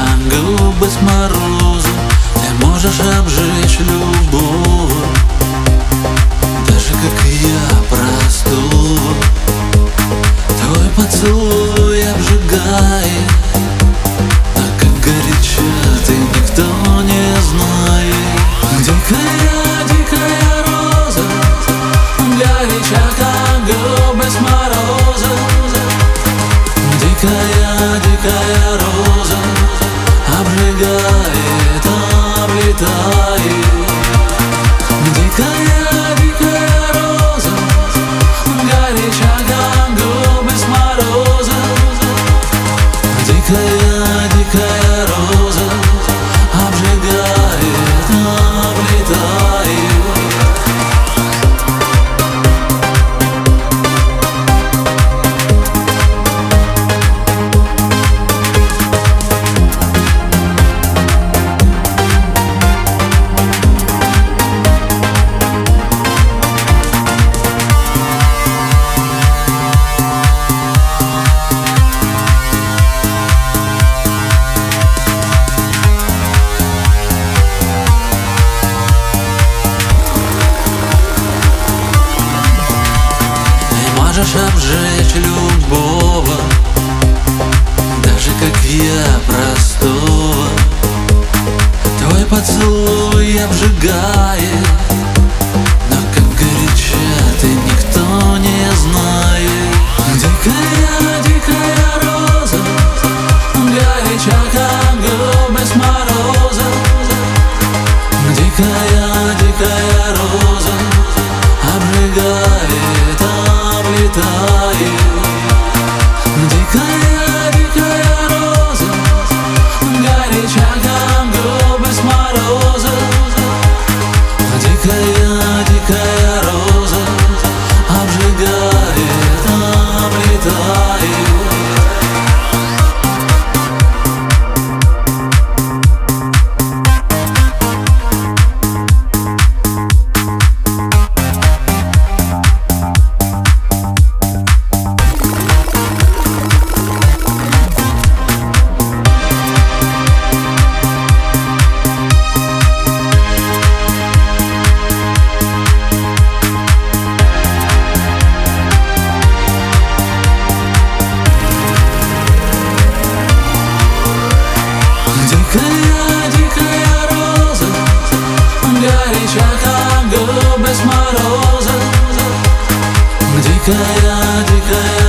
ангел без мороза. Ты можешь обжечь любого, даже как я простого. Твой поцелуй обжигает, а как горяча ты, никто не знает. Дикая, дикая роза, горяча, как ангел без мороза. Дикая, дикая роза обжигает, облетает. Дикая, дикая роза, горяча, как ангел без мороза. Дикая, дикая роза обжигает, облетает. Можешь обжечь любого, даже как я простого. Твой поцелуй обжигает, но как горяча ты, никто не знает. Дикая, дикая роза, горяча, как ангел без мороза. Дикая, дикая роза обжигает, облетает. Дикая, дикая роза, горяча, как ангел без мороза. Дикая, дикая роза обжигает, облетает. Дикая, дикая роза, горяча, как ангел без мороза. Дикая, дикая